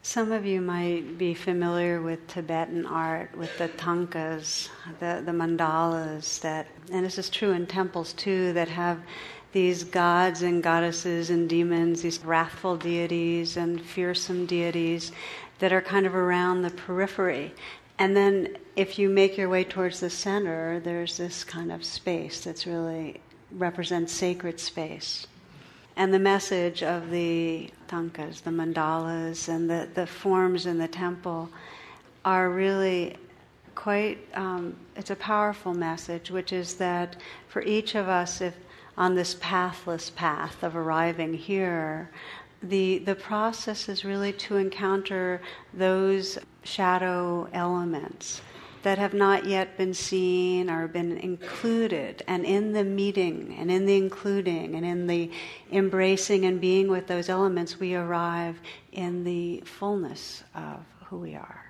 Some of you might be familiar with Tibetan art, with the thangkas, the mandalas, and this is true in temples too, that have these gods and goddesses and demons, these wrathful deities and fearsome deities that are kind of around the periphery. And then if you make your way towards the center, there's this kind of space that's really represents sacred space. And the message of the thangkas, the mandalas, and the forms in the temple are really quite, it's a powerful message, which is that for each of us, if on this pathless path of arriving here, the process is really to encounter those shadow elements that have not yet been seen or been included. And in the meeting and in the including and in the embracing and being with those elements, we arrive in the fullness of who we are.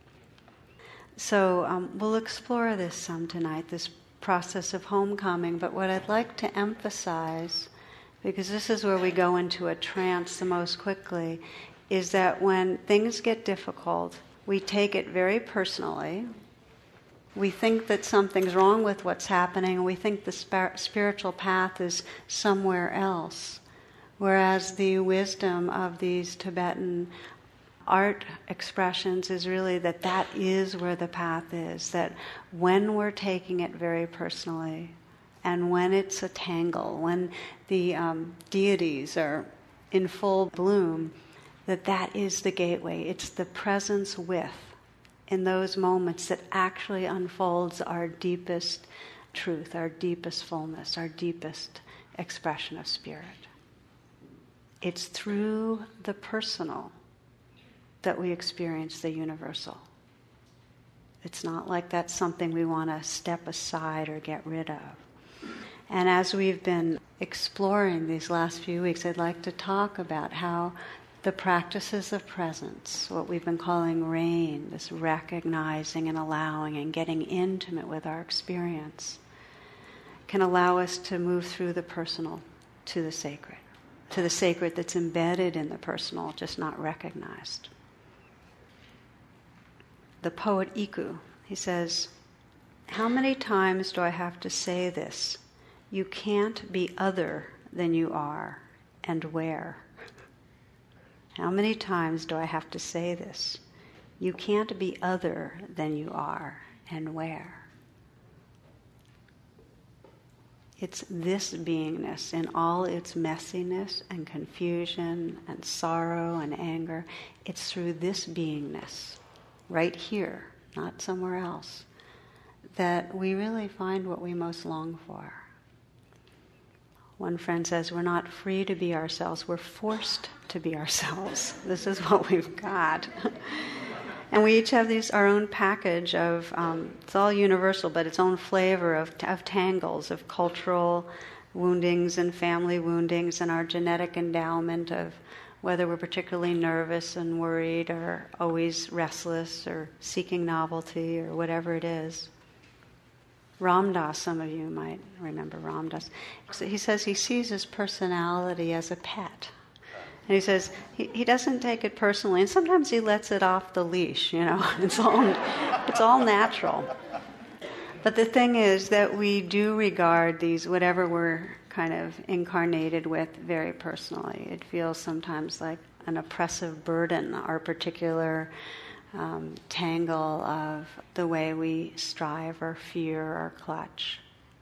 So we'll explore this some tonight, this process of homecoming. But what I'd like to emphasize, because this is where we go into a trance the most quickly, is that when things get difficult, we take it very personally. We think that something's wrong with what's happening, and we think the spiritual path is somewhere else. Whereas the wisdom of these Tibetan art expressions is really that is where the path is, that when we're taking it very personally, and when it's a tangle, when the deities are in full bloom, that is the gateway. It's the presence with, in those moments, that actually unfolds our deepest truth, our deepest fullness, our deepest expression of spirit. It's through the personal that we experience the universal. It's not like that's something we want to step aside or get rid of. And as we've been exploring these last few weeks, I'd like to talk about how the practices of presence, what we've been calling rain, this recognizing and allowing and getting intimate with our experience, can allow us to move through the personal to the sacred that's embedded in the personal, just not recognized. The poet Iku, he says, "How many times do I have to say this? You can't be other than you are, and where? How many times do I have to say this? You can't be other than you are, and where?" It's this beingness in all its messiness and confusion and sorrow and anger. It's through this beingness, right here, not somewhere else, that we really find what we most long for. One friend says, we're not free to be ourselves, we're forced to be ourselves. This is what we've got. And we each have our own package of, it's all universal, but its own flavor of tangles, of cultural woundings and family woundings, and our genetic endowment of whether we're particularly nervous and worried or always restless or seeking novelty or whatever it is. Ram Dass, some of you might remember Ram Dass. He says he sees his personality as a pet. And he says he doesn't take it personally, and sometimes he lets it off the leash, It's all natural. But the thing is that we do regard these, whatever we're kind of incarnated with, very personally. It feels sometimes like an oppressive burden, our particular tangle of the way we strive or fear or clutch.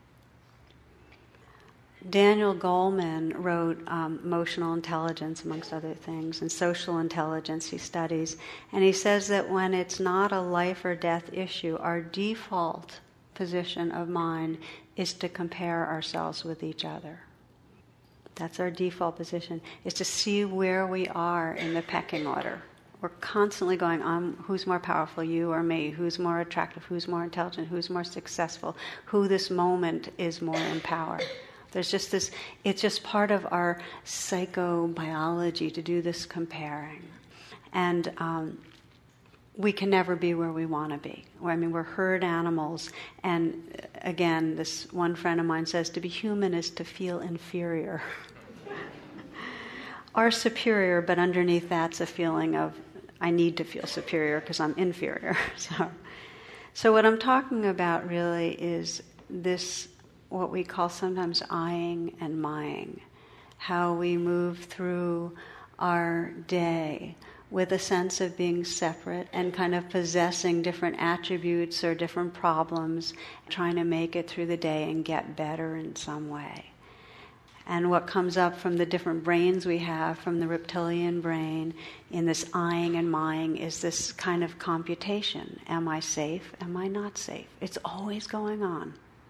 Daniel Goleman wrote Emotional Intelligence, amongst other things, and Social Intelligence he studies, and he says that when it's not a life or death issue, our default position of mind is to compare ourselves with each other. That's our default position, is to see where we are in the pecking order. We're constantly going on, who's more powerful, you or me? Who's more attractive? Who's more intelligent? Who's more successful? Who this moment is more in power? There's just this, it's just part of our psychobiology to do this comparing. And we can never be where we want to be. We're herd animals. And again, this one friend of mine says, to be human is to feel inferior. Or superior, but underneath that's a feeling of I need to feel superior because I'm inferior. So what I'm talking about really is this, what we call sometimes eyeing and mying, how we move through our day with a sense of being separate and kind of possessing different attributes or different problems, trying to make it through the day and get better in some way. And what comes up from the different brains we have, from the reptilian brain, in this eyeing and mying, is this kind of computation. Am I safe? Am I not safe? It's always going on.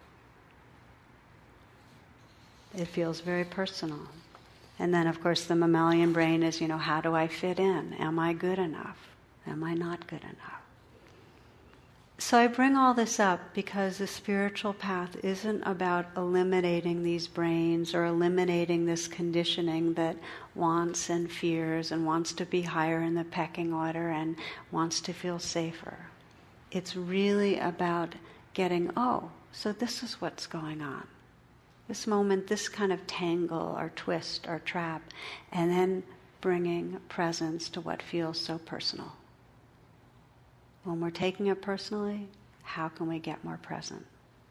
It feels very personal. And then, of course, the mammalian brain is, how do I fit in? Am I good enough? Am I not good enough? So I bring all this up because the spiritual path isn't about eliminating these brains or eliminating this conditioning that wants and fears and wants to be higher in the pecking order and wants to feel safer. It's really about getting, so this is what's going on. This moment, this kind of tangle or twist or trap, and then bringing presence to what feels so personal. When we're taking it personally, how can we get more present?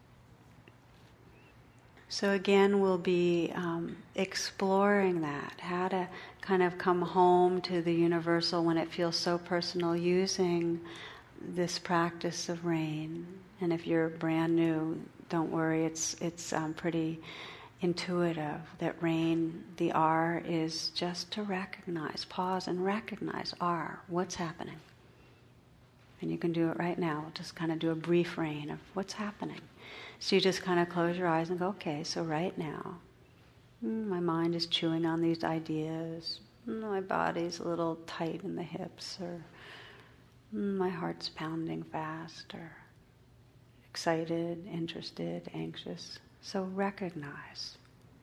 So again, we'll be exploring that, how to kind of come home to the universal when it feels so personal, using this practice of rain. And if you're brand new, don't worry, it's pretty intuitive that rain, the R, is just to recognize, pause and recognize R, what's happening. And you can do it right now. We'll just kind of do a brief rain of what's happening. So you just kind of close your eyes and go, okay, so right now, my mind is chewing on these ideas. My body's a little tight in the hips, or my heart's pounding fast, or excited, interested, anxious. So recognize.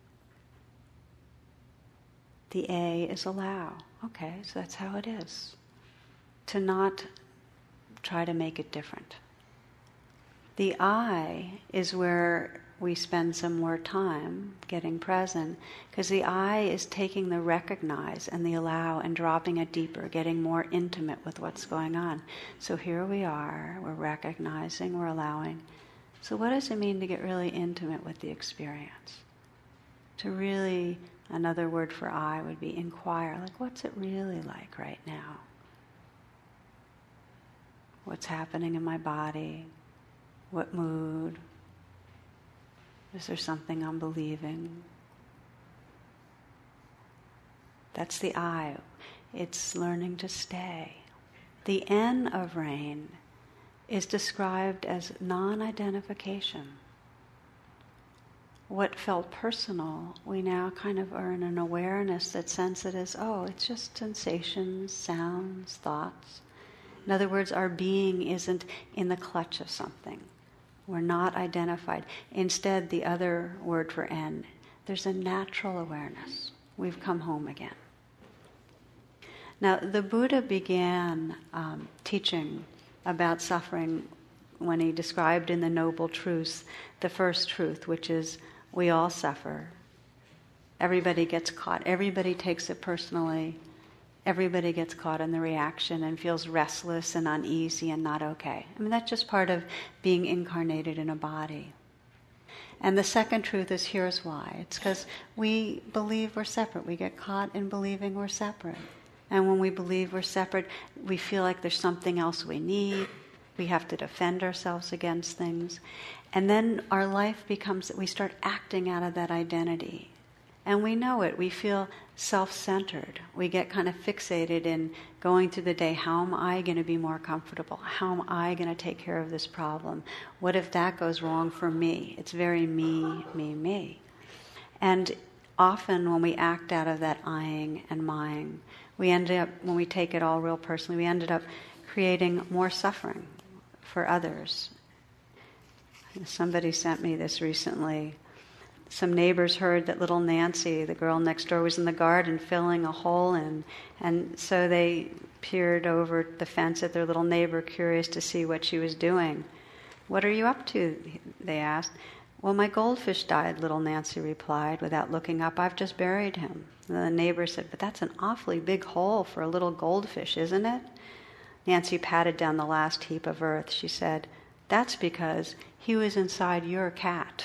The A is allow. Okay, so that's how it is. To not try to make it different. The I is where we spend some more time getting present, because the I is taking the recognize and the allow and dropping it deeper, getting more intimate with what's going on. So here we are, we're recognizing, we're allowing. So what does it mean to get really intimate with the experience? To really, another word for I would be inquire, like what's it really like right now? What's happening in my body? What mood? Is there something I'm believing? That's the I. It's learning to stay. The N of rain is described as non-identification. What felt personal, we now kind of are in an awareness that sense it as, it's just sensations, sounds, thoughts. In other words, our being isn't in the clutch of something. We're not identified. Instead, the other word for N, there's a natural awareness. We've come home again. Now, the Buddha began teaching about suffering when he described in the Noble Truths the first truth, which is we all suffer. Everybody gets caught. Everybody takes it personally. Everybody gets caught in the reaction and feels restless and uneasy and not okay. I mean, that's just part of being incarnated in a body. And the second truth is, here's why. It's because we believe we're separate. We get caught in believing we're separate. And when we believe we're separate, we feel like there's something else we need. We have to defend ourselves against things. And then our life becomes that we start acting out of that identity. And we know it. We feel self-centered. We get kind of fixated in going through the day. How am I going to be more comfortable? How am I going to take care of this problem? What if that goes wrong for me? It's very me, me, me. And often when we act out of that eyeing and mying, we end up, when we take it all real personally, we ended up creating more suffering for others. Somebody sent me this recently. Some neighbors heard that little Nancy, the girl next door, was in the garden filling a hole in, and so they peered over the fence at their little neighbor, curious to see what she was doing. "What are you up to?" they asked. "Well, my goldfish died," little Nancy replied without looking up. "I've just buried him." And the neighbor said, "But that's an awfully big hole for a little goldfish, isn't it?" Nancy patted down the last heap of earth. She said, "That's because he was inside your cat."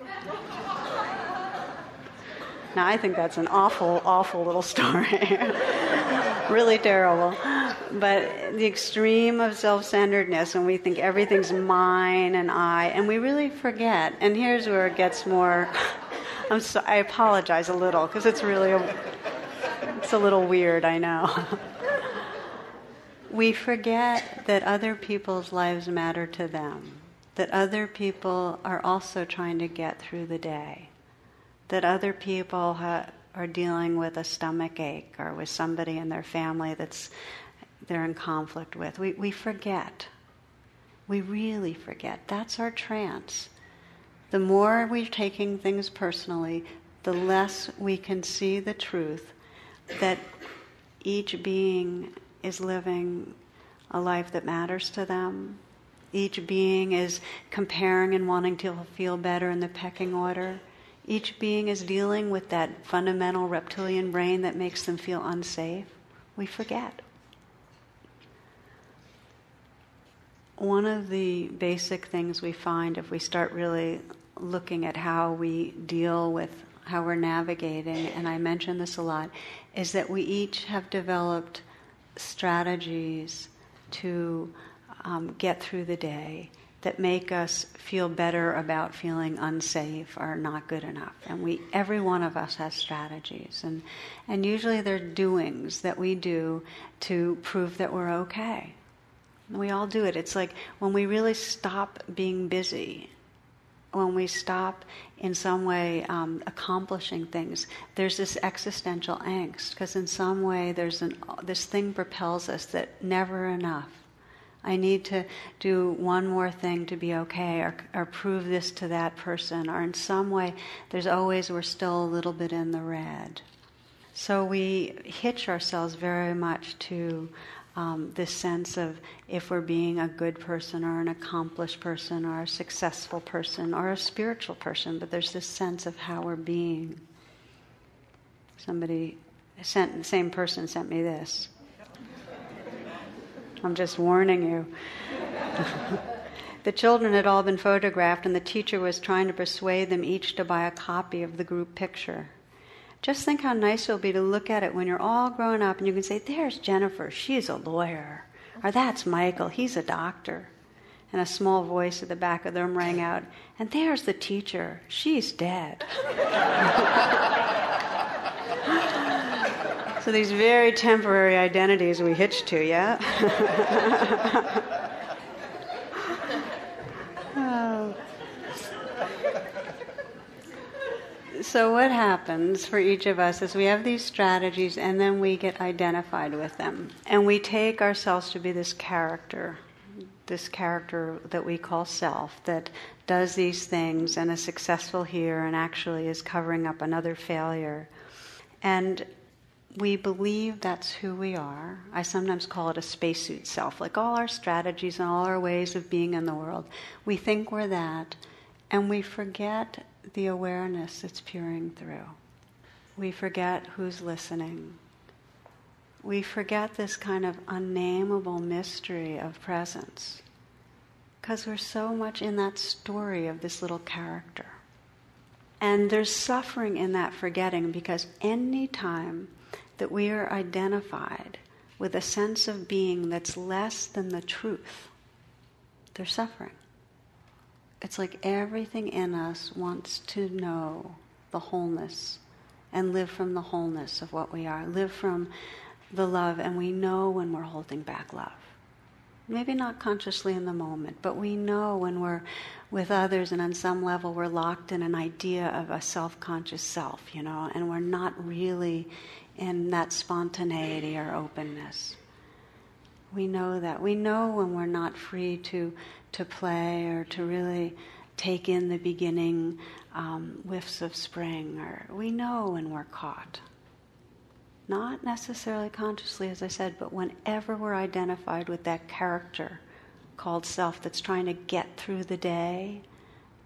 Now, I think that's an awful, awful little story. Really terrible. But the extreme of self-centeredness, when we think everything's mine and and we really forget. And here's where it gets more, I apologize a little, because it's a little weird, I know. We forget that other people's lives matter to them, that other people are also trying to get through the day, that other people are dealing with a stomach ache or with somebody in their family they're in conflict with. We forget. We really forget. That's our trance. The more we're taking things personally, the less we can see the truth that each being is living a life that matters to them. Each being is comparing and wanting to feel better in the pecking order. Each being is dealing with that fundamental reptilian brain that makes them feel unsafe. We forget. One of the basic things we find if we start really looking at how we deal with how we're navigating, and I mention this a lot, is that we each have developed strategies to get through the day that make us feel better about feeling unsafe or not good enough. And every one of us has strategies. And usually they're doings that we do to prove that we're okay. We all do it. It's like when we really stop being busy, when we stop in some way accomplishing things, there's this existential angst, because in some way this thing propels us that never enough. I need to do one more thing to be okay, or prove this to that person, or in some way we're still a little bit in the red. So we hitch ourselves very much to this sense of if we're being a good person or an accomplished person or a successful person or a spiritual person, but there's this sense of how we're being. The same person sent me this. I'm just warning you. The children had all been photographed, and the teacher was trying to persuade them each to buy a copy of the group picture. Just think how nice it'll be to look at it when you're all grown up and you can say, "There's Jennifer, she's a lawyer." Or, "That's Michael, he's a doctor." And a small voice at the back of the room rang out, "And there's the teacher, she's dead." So these very temporary identities we hitch to, yeah? Oh. So what happens for each of us is we have these strategies and then we get identified with them. And we take ourselves to be this character that we call self, that does these things and is successful here and actually is covering up another failure. And we believe that's who we are. I sometimes call it a spacesuit self, like all our strategies and all our ways of being in the world. We think we're that, and we forget the awareness that's peering through. We forget who's listening. We forget this kind of unnameable mystery of presence, because we're so much in that story of this little character. And there's suffering in that forgetting, because any time that we are identified with a sense of being that's less than the truth, there's suffering. It's like everything in us wants to know the wholeness and live from the wholeness of what we are, live from the love, and we know when we're holding back love. Maybe not consciously in the moment, but we know when we're with others and on some level we're locked in an idea of a self-conscious self, and we're not really in that spontaneity or openness. We know that. We know when we're not free to play or to really take in the beginning whiffs of spring, or we know when we're caught. Not necessarily consciously, as I said, but whenever we're identified with that character called self that's trying to get through the day,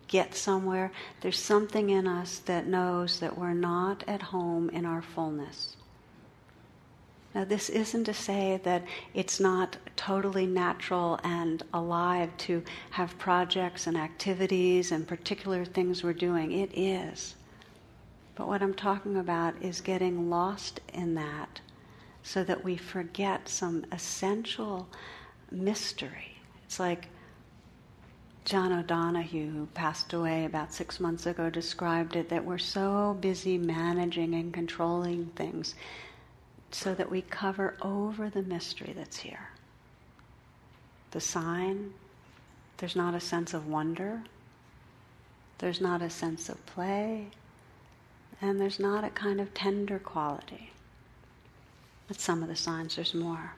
get somewhere. There's something in us that knows that we're not at home in our fullness. Now, this isn't to say that it's not totally natural and alive to have projects and activities and particular things we're doing. It is. But what I'm talking about is getting lost in that so that we forget some essential mystery. It's like John O'Donohue, who passed away about 6 months ago, described it, that we're so busy managing and controlling things so that we cover over the mystery that's here. The sign, there's not a sense of wonder, there's not a sense of play, and there's not a kind of tender quality. That's some of the signs, there's more.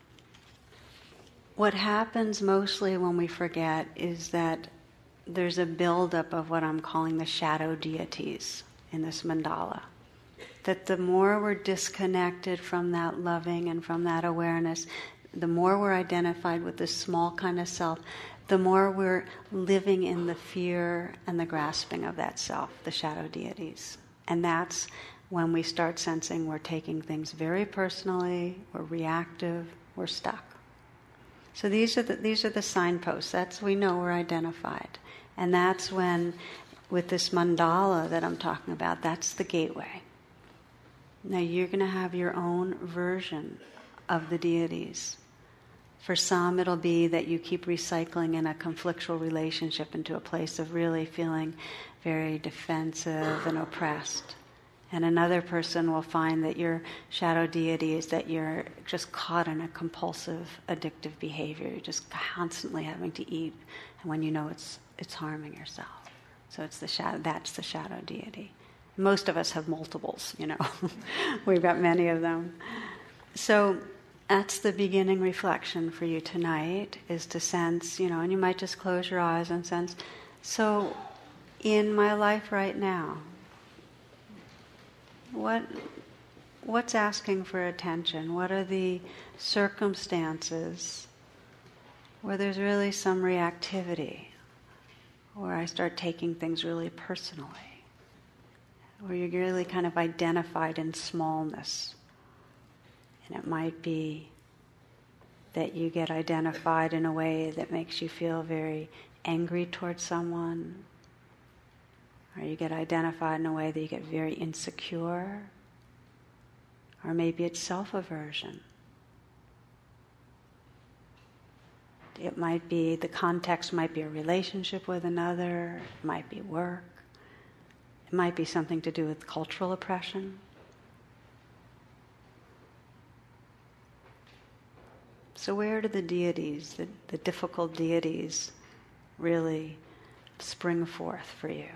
What happens mostly when we forget is that there's a buildup of what I'm calling the shadow deities in this mandala. That the more we're disconnected from that loving and from that awareness, the more we're identified with this small kind of self, the more we're living in the fear and the grasping of that self, the shadow deities. And that's when we start sensing we're taking things very personally, we're reactive, we're stuck. So these are the signposts. That's, we know we're identified. And that's when, with this mandala that I'm talking about, that's the gateway. Now you're going to have your own version of the deities. For some, it'll be that you keep recycling in a conflictual relationship into a place of really feeling very defensive and oppressed. And another person will find that your shadow deity is that you're just caught in a compulsive, addictive behavior. You're just constantly having to eat, and when you know it's harming yourself. So it's the shadow. That's the shadow deity. Most of us have multiples, We've got many of them. So that's the beginning reflection for you tonight, is to sense, and you might just close your eyes and sense, so in my life right now, what's asking for attention? What are the circumstances where there's really some reactivity, where I start taking things really personally? Where you're really kind of identified in smallness. And it might be that you get identified in a way that makes you feel very angry towards someone, or you get identified in a way that you get very insecure, or maybe it's self-aversion. It might be, the context might be a relationship with another, it might be work. It might be something to do with cultural oppression. So where do the deities, the difficult deities, really spring forth for you?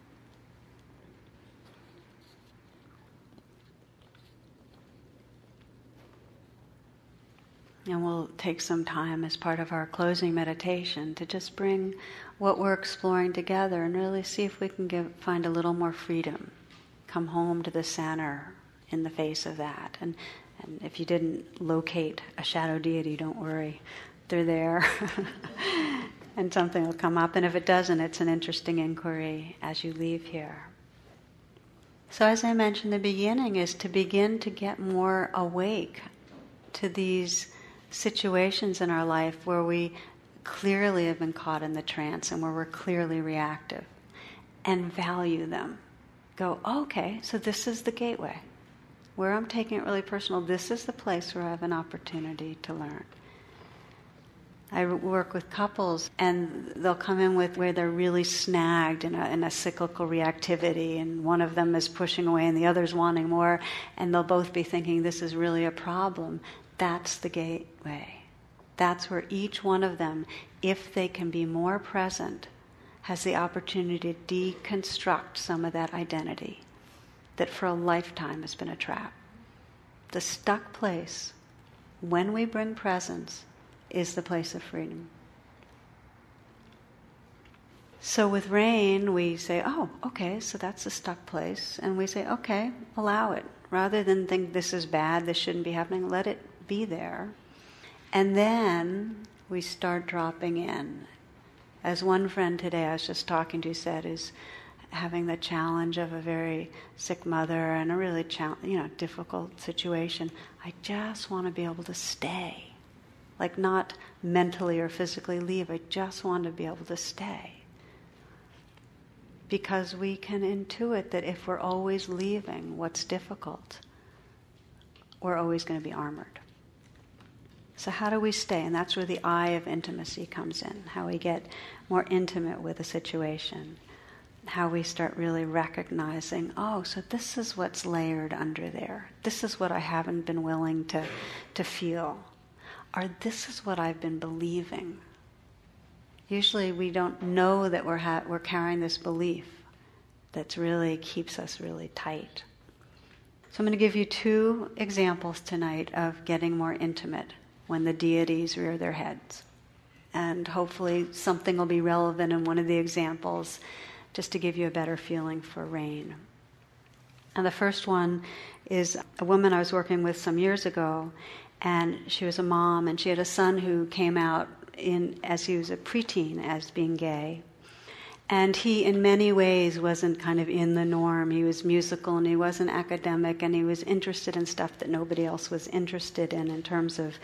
And we'll take some time as part of our closing meditation to just bring what we're exploring together and really see if we can find a little more freedom. Come home to the center in the face of that. And if you didn't locate a shadow deity, don't worry. They're there. And something will come up. And if it doesn't, it's an interesting inquiry as you leave here. So as I mentioned, the beginning is to begin to get more awake to these situations in our life where we clearly have been caught in the trance and where we're clearly reactive, and value them. Go, okay, so this is the gateway. Where I'm taking it really personal, this is the place where I have an opportunity to learn. I work with couples, and they'll come in with where they're really snagged in a cyclical reactivity, and one of them is pushing away and the other's wanting more, and they'll both be thinking this is really a problem. That's the gateway. That's where each one of them, if they can be more present, has the opportunity to deconstruct some of that identity that for a lifetime has been a trap. The stuck place, when we bring presence, is the place of freedom. So with rain, we say, oh, okay, so that's the stuck place. And we say, okay, allow it. Rather than think this is bad, this shouldn't be happening, let it be there. And then we start dropping in. As one friend today I was just talking to said, is having the challenge of a very sick mother and a really difficult situation. I just want to be able to stay. Like not mentally or physically leave, I just want to be able to stay. Because we can intuit that if we're always leaving what's difficult, we're always going to be armored. So how do we stay? And that's where the eye of intimacy comes in, how we get more intimate with a situation, how we start really recognizing, oh, so this is what's layered under there. This is what I haven't been willing to feel. Or this is what I've been believing. Usually we don't know that we're carrying this belief that really keeps us really tight. So I'm going to give you 2 examples tonight of getting more intimate when the deities rear their heads. And hopefully something will be relevant in one of the examples just to give you a better feeling for rain. And the first one is a woman I was working with some years ago, and she was a mom, and she had a son who came out as he was a preteen as being gay. And he, in many ways, wasn't kind of in the norm. He was musical and he wasn't academic, and he was interested in stuff that nobody else was interested in terms of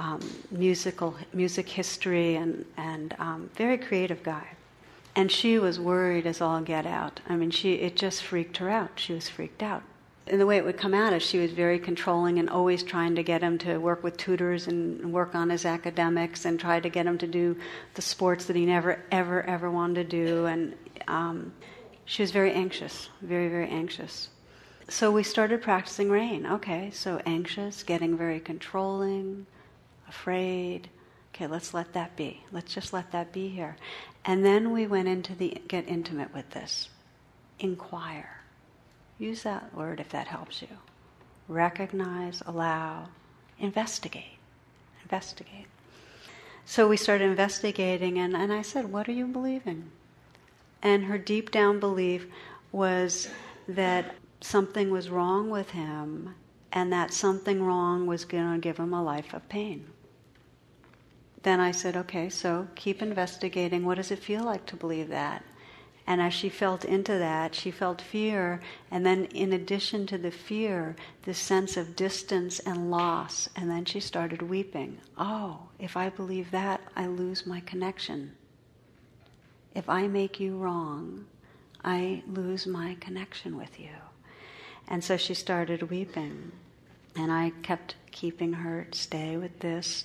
music history, and very creative guy. And she was worried as all get out. I mean, it just freaked her out. She was freaked out. And the way it would come out is she was very controlling and always trying to get him to work with tutors and work on his academics and try to get him to do the sports that he never, ever, ever wanted to do. And she was very anxious, very, very anxious. So we started practicing rain. Okay, so anxious, getting very controlling, afraid. Okay, let's let that be. Let's just let that be here. And then we went into get intimate with this. Inquire. Use that word if that helps you. Recognize, allow, investigate. Investigate. So we started investigating, and I said, what are you believing? And her deep down belief was that something was wrong with him, and that something wrong was going to give him a life of pain. Then I said, okay, so keep investigating. What does it feel like to believe that? And as she felt into that, she felt fear, and then in addition to the fear, this sense of distance and loss, and then she started weeping. Oh, if I believe that, I lose my connection. If I make you wrong, I lose my connection with you. And so she started weeping, and I kept keeping her, stay with this,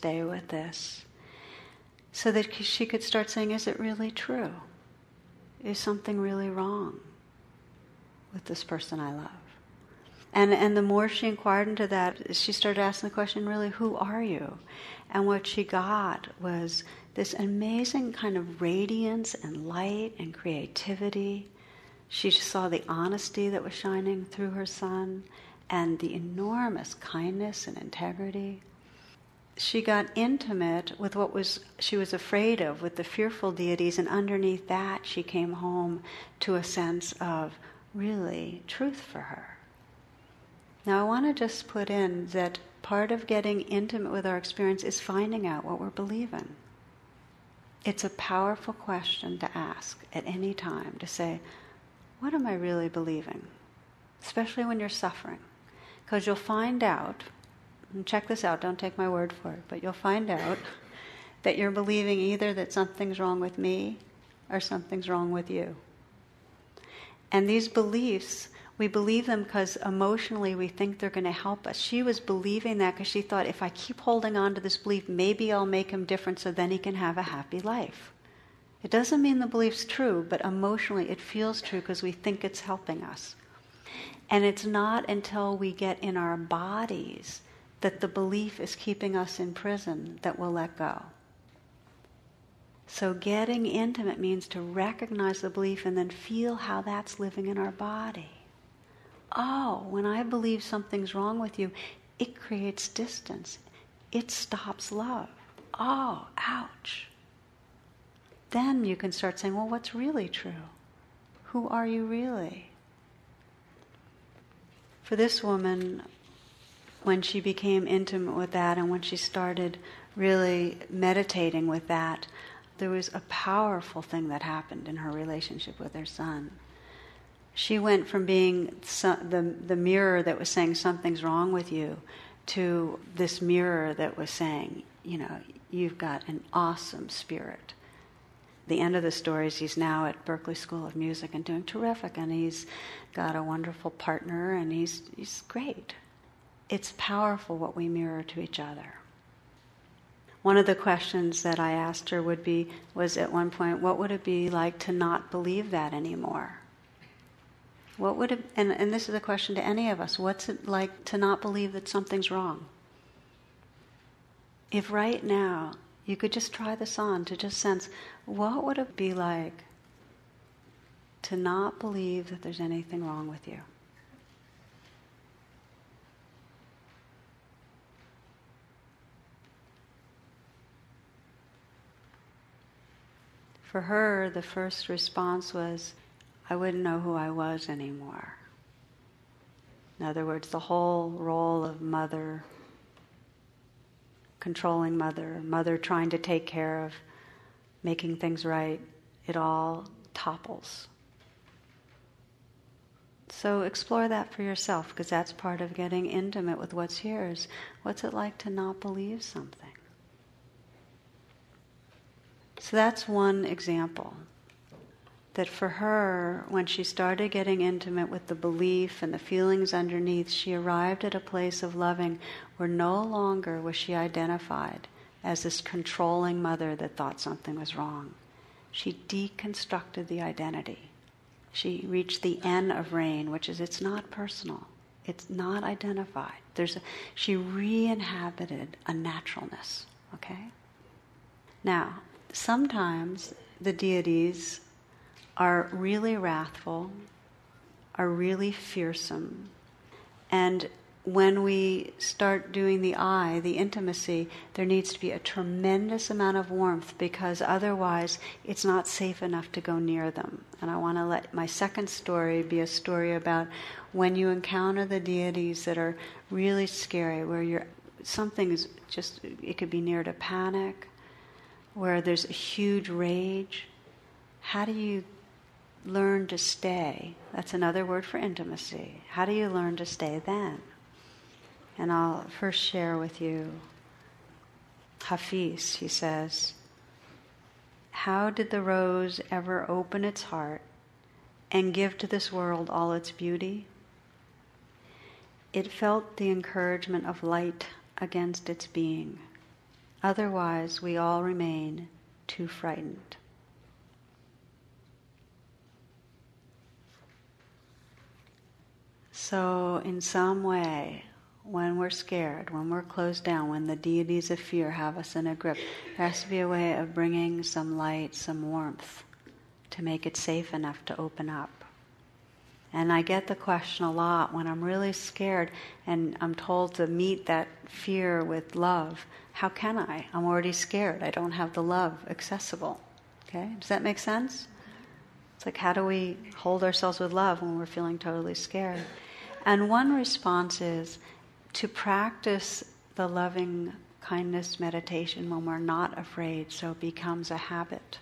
so that she could start saying, is it really true? Is something really wrong with this person I love? And the more she inquired into that, she started asking the question, really, who are you? And what she got was this amazing kind of radiance and light and creativity. She saw the honesty that was shining through her son and the enormous kindness and integrity. She got intimate with what she was afraid of, with the fearful deities, and underneath that she came home to a sense of really truth for her. Now I want to just put in that part of getting intimate with our experience is finding out what we're believing. It's a powerful question to ask at any time, to say, what am I really believing? Especially when you're suffering. Because you'll find out, and check this out, don't take my word for it, but you'll find out that you're believing either that something's wrong with me or something's wrong with you. And these beliefs, we believe them because emotionally we think they're going to help us. She was believing that because she thought, if I keep holding on to this belief, maybe I'll make him different so then he can have a happy life. It doesn't mean the belief's true, but emotionally it feels true because we think it's helping us. And it's not until we get in our bodies that the belief is keeping us in prison that we'll let go. So getting intimate means to recognize the belief and then feel how that's living in our body. Oh, when I believe something's wrong with you, it creates distance. It stops love. Oh, ouch. Then you can start saying, well, what's really true? Who are you really? For this woman, when she became intimate with that and when she started really meditating with that, there was a powerful thing that happened in her relationship with her son. She went from being the mirror that was saying something's wrong with you to this mirror that was saying, you've got an awesome spirit. The end of the story is he's now at Berklee School of Music and doing terrific, and he's got a wonderful partner, and he's great. It's powerful what we mirror to each other. One of the questions that I asked her was at one point, what would it be like to not believe that anymore? What would it, and this is a question to any of us, what's it like to not believe that something's wrong? If right now you could just try this on to just sense, what would it be like to not believe that there's anything wrong with you? For her, the first response was, I wouldn't know who I was anymore. In other words, the whole role of mother, controlling mother trying to take care of, making things right, it all topples. So explore that for yourself, because that's part of getting intimate with what's here, is what's it like to not believe something? So that's one example. That for her, when she started getting intimate with the belief and the feelings underneath, she arrived at a place of loving where no longer was she identified as this controlling mother that thought something was wrong. She deconstructed the identity. She reached the N of rain, which is it's not personal. It's not identified. She re-inhabited a naturalness, okay? Now, sometimes the deities are really wrathful, are really fearsome. And when we start doing the I, the intimacy, there needs to be a tremendous amount of warmth, because otherwise it's not safe enough to go near them. And I want to let my second story be a story about when you encounter the deities that are really scary, where something is just, it could be near to panic, where there's a huge rage. How do you learn to stay? That's another word for intimacy. How do you learn to stay then? And I'll first share with you Hafiz. He says, how did the rose ever open its heart and give to this world all its beauty? It felt the encouragement of light against its being. Otherwise, we all remain too frightened. So in some way, when we're scared, when we're closed down, when the deities of fear have us in a grip, there has to be a way of bringing some light, some warmth, to make it safe enough to open up. And I get the question a lot when I'm really scared and I'm told to meet that fear with love. How can I? I'm already scared. I don't have the love accessible. Okay? Does that make sense? It's like, how do we hold ourselves with love when we're feeling totally scared? And one response is to practice the loving kindness meditation when we're not afraid, so it becomes a habit.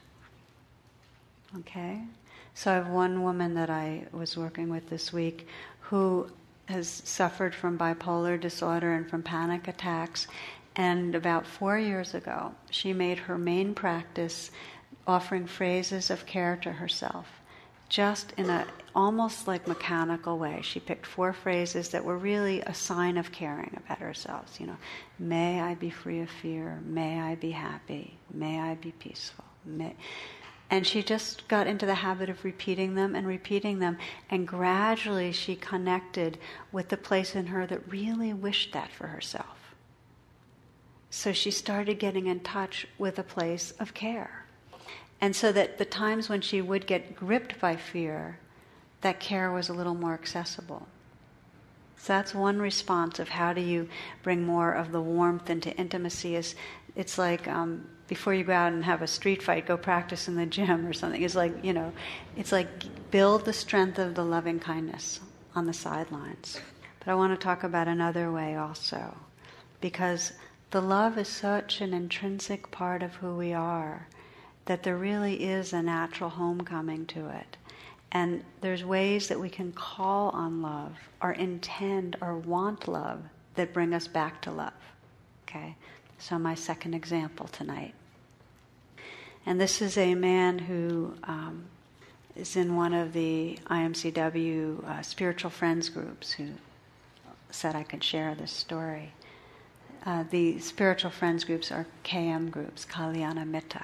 Okay? So I have one woman that I was working with this week who has suffered from bipolar disorder and from panic attacks. And about 4 years ago, she made her main practice offering phrases of care to herself, just in a almost like mechanical way. She picked 4 phrases that were really a sign of caring about herself. May I be free of fear. May I be happy. May I be peaceful. And she just got into the habit of repeating them, and gradually she connected with the place in her that really wished that for herself. So she started getting in touch with a place of care. And so that the times when she would get gripped by fear, that care was a little more accessible. So that's one response of how do you bring more of the warmth into intimacy. It's like before you go out and have a street fight, go practice in the gym or something. It's like build the strength of the loving kindness on the sidelines. But I want to talk about another way also, because the love is such an intrinsic part of who we are that there really is a natural homecoming to it. And there's ways that we can call on love or intend or want love that bring us back to love. Okay? So my second example tonight. And this is a man who is in one of the IMCW spiritual friends groups who said I could share this story. The spiritual friends groups are KM groups, Kalyana Mitta.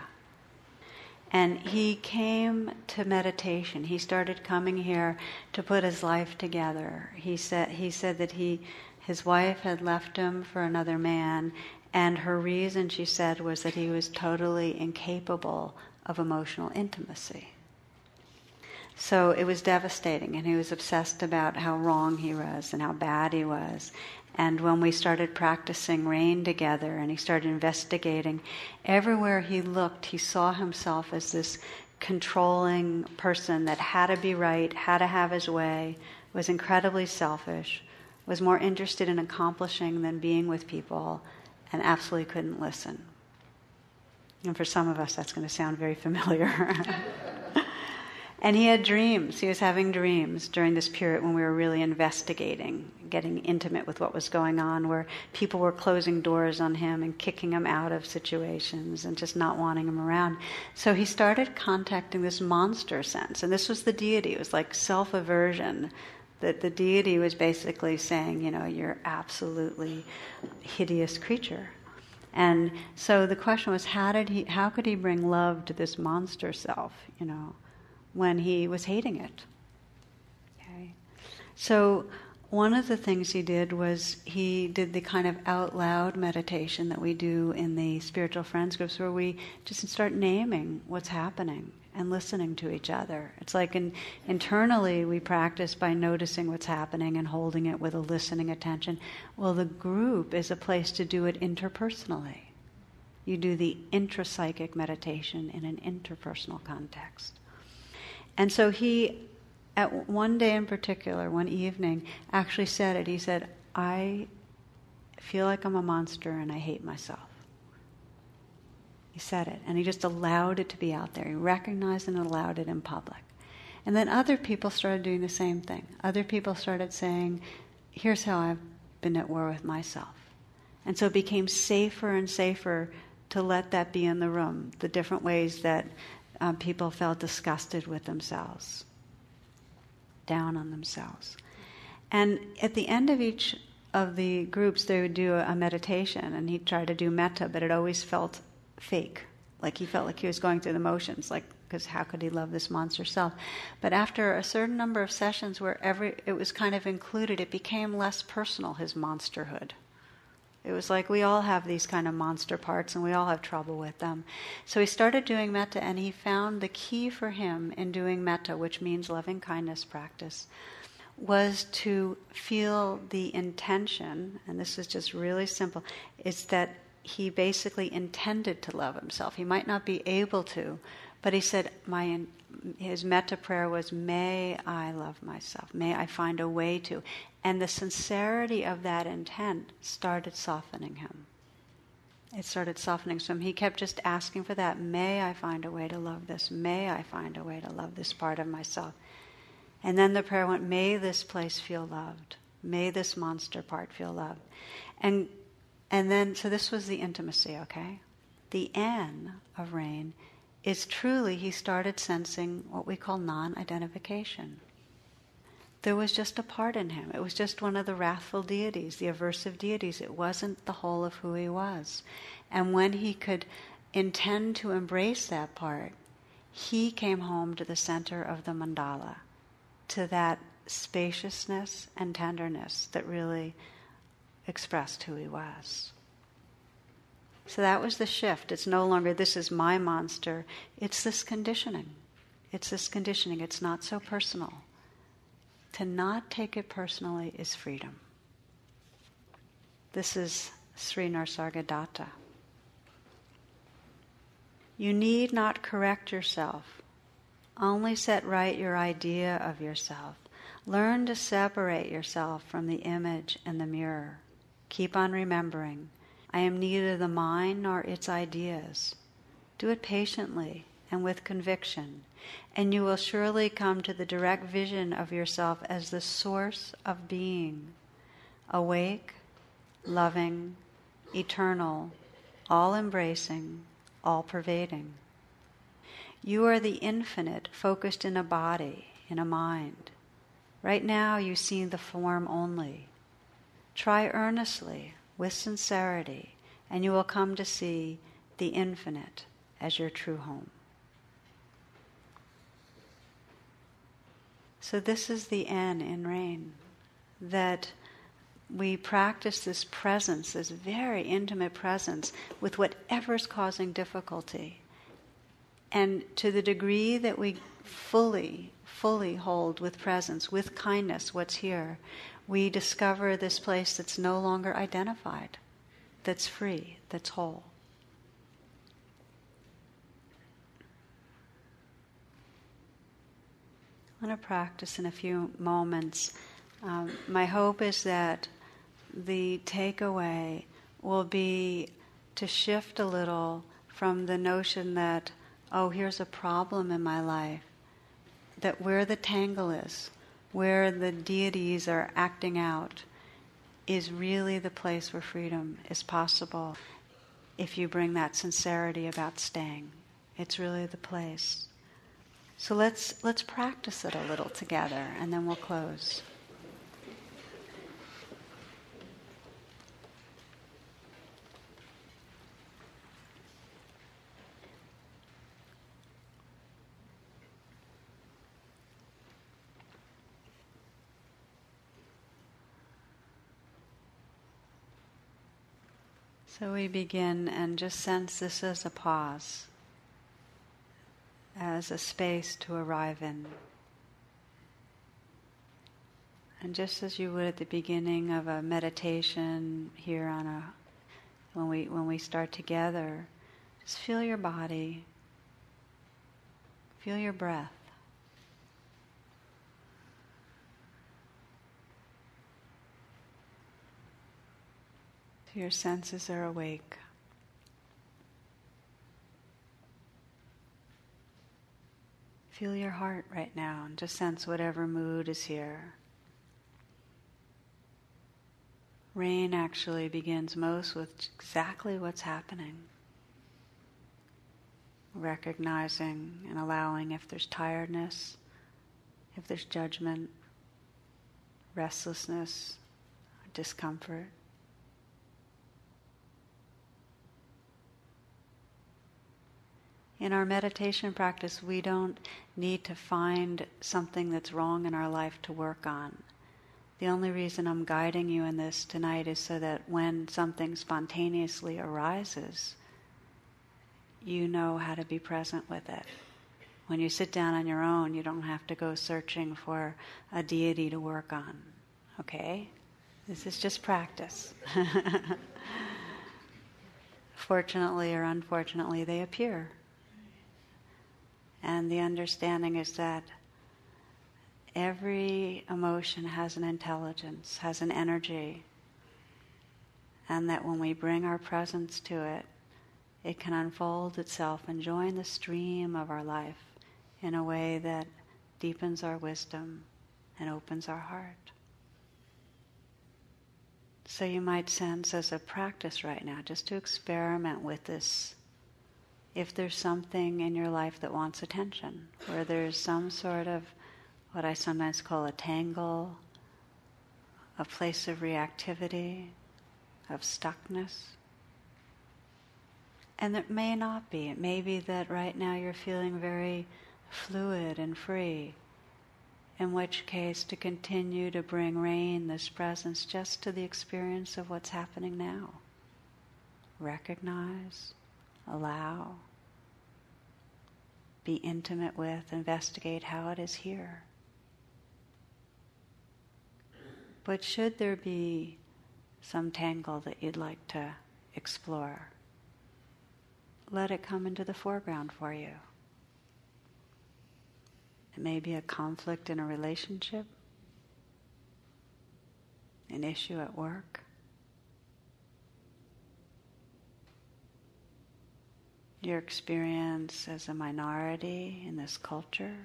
And he came to meditation. He started coming here to put his life together. He said that his wife had left him for another man, and her reason, she said, was that he was totally incapable of emotional intimacy. So it was devastating, and he was obsessed about how wrong he was and how bad he was. And when we started practicing rain together and he started investigating, everywhere he looked, he saw himself as this controlling person that had to be right, had to have his way, was incredibly selfish, was more interested in accomplishing than being with people, and absolutely couldn't listen. And for some of us, that's going to sound very familiar. And he had dreams. He was having dreams during this period when we were really investigating, getting intimate with what was going on, where people were closing doors on him and kicking him out of situations and just not wanting him around. So he started contacting this monster sense. And this was the deity. It was like self-aversion. That the deity was basically saying, you're absolutely hideous creature. And so the question was, how could he bring love to this monster self, when he was hating it? Okay. So one of the things he did was he did the kind of out loud meditation that we do in the spiritual friends groups, where we just start naming what's happening and listening to each other. It's like internally we practice by noticing what's happening and holding it with a listening attention. Well, the group is a place to do it interpersonally. You do the intrapsychic meditation in an interpersonal context. And so he, at one day in particular, one evening, actually said it. He said, I feel like I'm a monster and I hate myself. He said it, and he just allowed it to be out there. He recognized and allowed it in public. And then other people started doing the same thing. Other people started saying, here's how I've been at war with myself. And so it became safer and safer to let that be in the room, the different ways that people felt disgusted with themselves, down on themselves. And at the end of each of the groups, they would do a meditation, and he'd try to do metta, but it always felt fake. Like he felt like he was going through the motions, because how could he love this monster self? But after a certain number of sessions where it was kind of included, it became less personal, his monsterhood. It was like we all have these kind of monster parts and we all have trouble with them. So he started doing metta, and he found the key for him in doing metta, which means loving kindness practice, was to feel the intention, and this is just really simple, is that he basically intended to love himself. He might not be able to, but he said, his metta prayer was, may I love myself, may I find a way to. And the sincerity of that intent started softening him. It started softening him. He kept just asking for that, may I find a way to love this, may I find a way to love this part of myself. And then the prayer went, may this place feel loved, may this monster part feel loved. And then, so this was the intimacy, okay? The N of rain is truly, he started sensing what we call non-identification. There was just a part in him. It was just one of the wrathful deities, the aversive deities. It wasn't the whole of who he was. And when he could intend to embrace that part, he came home to the center of the mandala, to that spaciousness and tenderness that really expressed who he was. So that was the shift. It's no longer, this is my monster. It's this conditioning. It's this conditioning. It's not so personal. To not take it personally is freedom. This is Sri Nisargadatta. You need not correct yourself. Only set right your idea of yourself. Learn to separate yourself from the image and the mirror. Keep on remembering, I am neither the mind nor its ideas. Do it patiently, and with conviction, and you will surely come to the direct vision of yourself as the source of being, awake, loving, eternal, all-embracing, all-pervading. You are the infinite focused in a body, in a mind. Right now you see the form only. Try earnestly, with sincerity, and you will come to see the infinite as your true home. So this is the N in RAIN, that we practice this presence, this very intimate presence, with whatever's causing difficulty. And to the degree that we fully hold with presence, with kindness, what's here, we discover this place that's no longer identified, that's free, that's whole. I'm going to practice in a few moments. My hope is that the takeaway will be to shift a little from the notion that, oh, here's a problem in my life, that where the tangle is, where the deities are acting out, is really the place where freedom is possible if you bring that sincerity about staying. It's really the place. So let's practice it a little together, and then we'll close. So we begin and just sense this as a pause, as a space to arrive in. And just as you would at the beginning of a meditation here when we start together, just feel your body, feel your breath. So your senses are awake. Feel your heart right now and just sense whatever mood is here. RAIN actually begins most with exactly what's happening. Recognizing and allowing if there's tiredness, if there's judgment, restlessness, discomfort. In our meditation practice, we don't need to find something that's wrong in our life to work on. The only reason I'm guiding you in this tonight is so that when something spontaneously arises, you know how to be present with it. When you sit down on your own, you don't have to go searching for a deity to work on. Okay? This is just practice. Fortunately or unfortunately, they appear. And the understanding is that every emotion has an intelligence, has an energy, and that when we bring our presence to it, it can unfold itself and join the stream of our life in a way that deepens our wisdom and opens our heart. So you might sense as a practice right now, just to experiment with this, if there's something in your life that wants attention, where there's some sort of what I sometimes call a tangle, a place of reactivity, of stuckness. And it may not be. It may be that right now you're feeling very fluid and free, in which case to continue to bring RAIN, this presence, just to the experience of what's happening now. Recognize, allow, be intimate with, investigate how it is here. But should there be some tangle that you'd like to explore, let it come into the foreground for you. It may be a conflict in a relationship, an issue at work. your experience as a minority in this culture.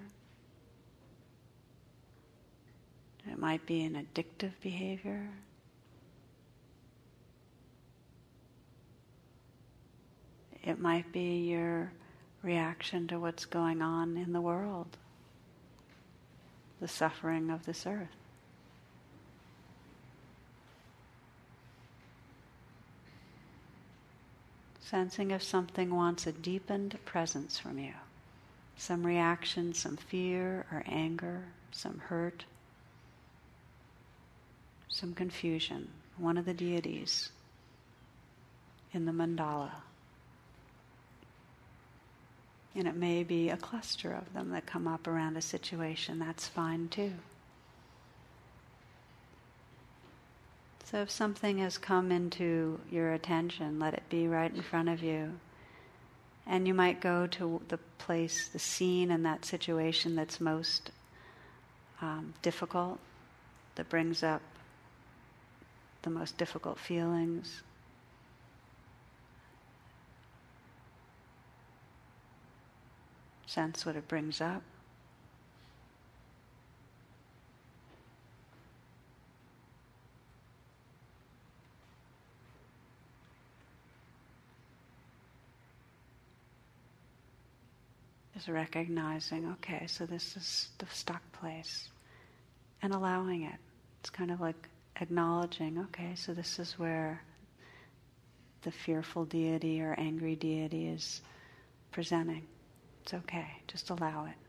It might be an addictive behavior. It might be your reaction to what's going on in the world, the suffering of this earth. Sensing if something wants a deepened presence from you, some reaction, some fear or anger, some hurt, some confusion, one of the deities in the mandala. And it may be a cluster of them that come up around a situation. That's fine too. So if something has come into your attention, let it be right in front of you. And you might go to the place, the scene in that situation that's most difficult, that brings up the most difficult feelings. Sense what it brings up. Just recognizing, okay, so this is the stuck place, and allowing it. It's kind of like acknowledging, okay, so this is where the fearful deity or angry deity is presenting. It's okay, just allow it.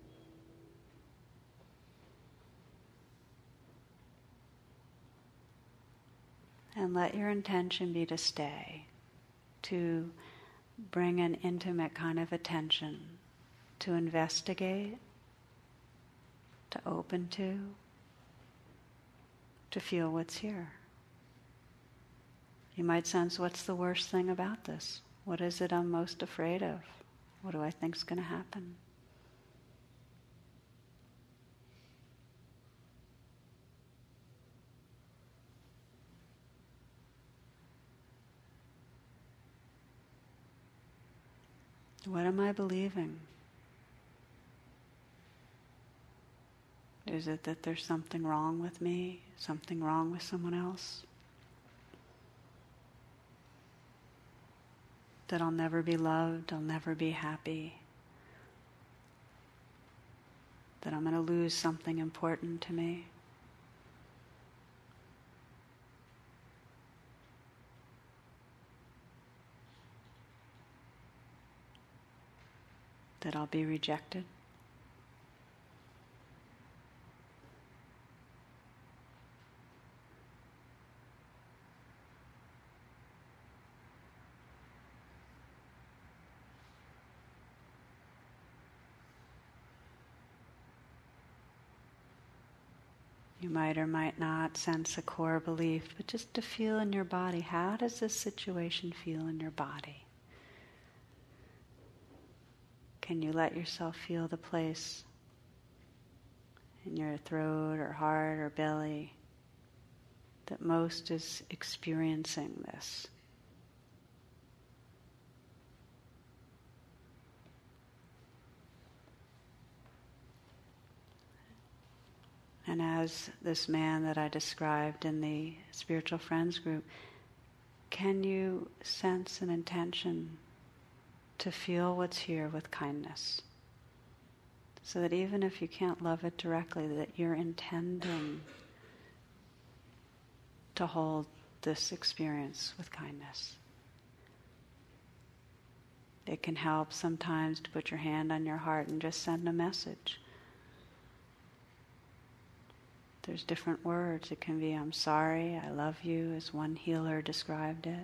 And let your intention be to stay, to bring an intimate kind of attention, to investigate, to open to feel what's here. You might sense, what's the worst thing about this? What is it I'm most afraid of? What do I think's going to happen? What am I believing? Is it that there's something wrong with me, something wrong with someone else? That I'll never be loved, I'll never be happy? That I'm going to lose something important to me? That I'll be rejected? You might or might not sense a core belief, but just to feel in your body, how does this situation feel in your body? Can you let yourself feel the place in your throat or heart or belly that most is experiencing this? And as this man that I described in the Spiritual Friends group, can you sense an intention to feel what's here with kindness? So that even if you can't love it directly, that you're intending to hold this experience with kindness. It can help sometimes to put your hand on your heart and just send a message. There's different words. It can be, I'm sorry, I love you, as one healer described it.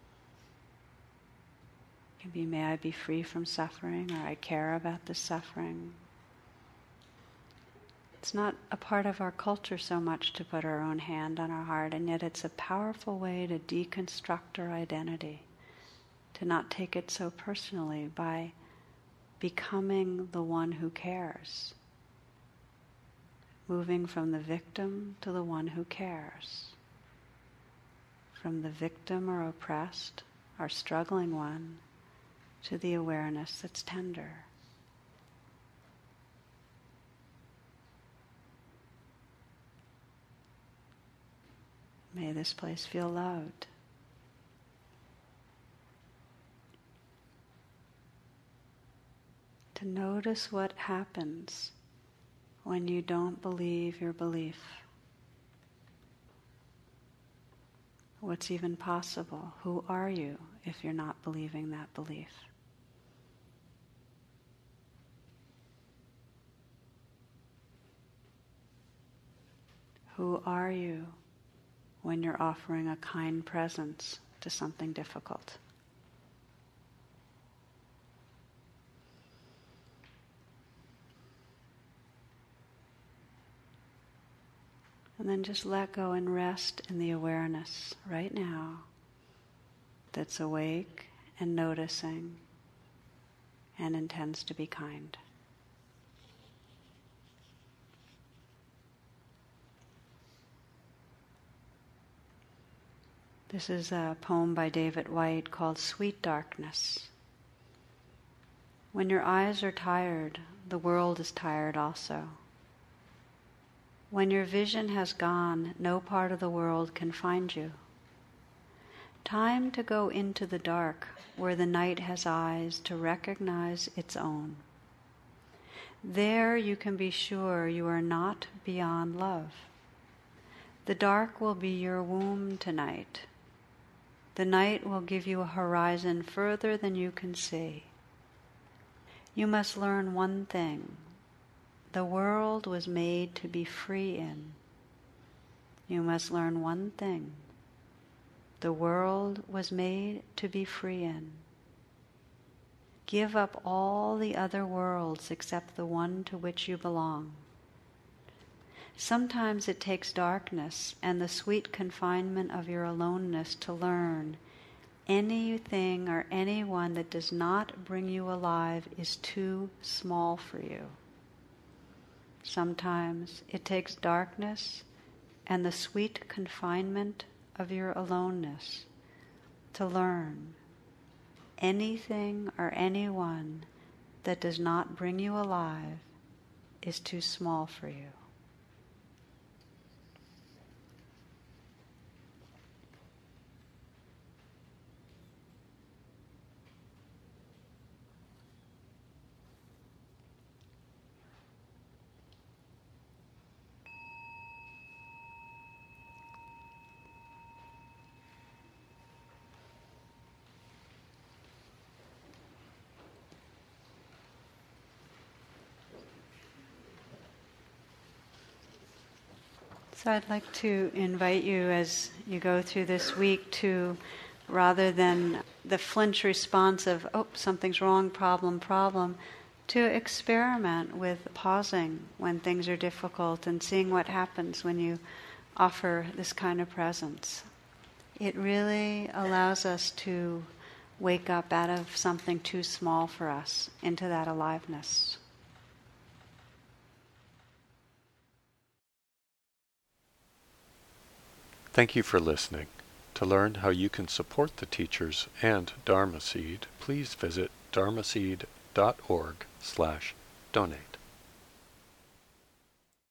It can be, may I be free from suffering, or I care about this suffering. It's not a part of our culture so much to put our own hand on our heart, and yet it's a powerful way to deconstruct our identity, to not take it so personally by becoming the one who cares. Moving from the victim to the one who cares. From the victim or oppressed or struggling one to the awareness that's tender. May this place feel loved. To notice what happens when you don't believe your belief. What's even possible? Who are you if you're not believing that belief? Who are you when you're offering a kind presence to something difficult? And then just let go and rest in the awareness right now that's awake and noticing and intends to be kind. This is a poem by David Whyte called Sweet Darkness. When your eyes are tired, the world is tired also. When your vision has gone, no part of the world can find you. Time to go into the dark, where the night has eyes to recognize its own. There you can be sure you are not beyond love. The dark will be your womb tonight. The night will give you a horizon further than you can see. You must learn one thing. The world was made to be free in. You must learn one thing. The world was made to be free in. Give up all the other worlds except the one to which you belong. Sometimes it takes darkness and the sweet confinement of your aloneness to learn anything or anyone that does not bring you alive is too small for you. Sometimes it takes darkness and the sweet confinement of your aloneness to learn anything or anyone that does not bring you alive is too small for you. So I'd like to invite you as you go through this week to, rather than the flinch response of, oh, something's wrong, problem, to experiment with pausing when things are difficult and seeing what happens when you offer this kind of presence. It really allows us to wake up out of something too small for us into that aliveness. Thank you for listening. To learn how you can support the teachers and Dharma Seed, please visit dharmaseed.org/donate.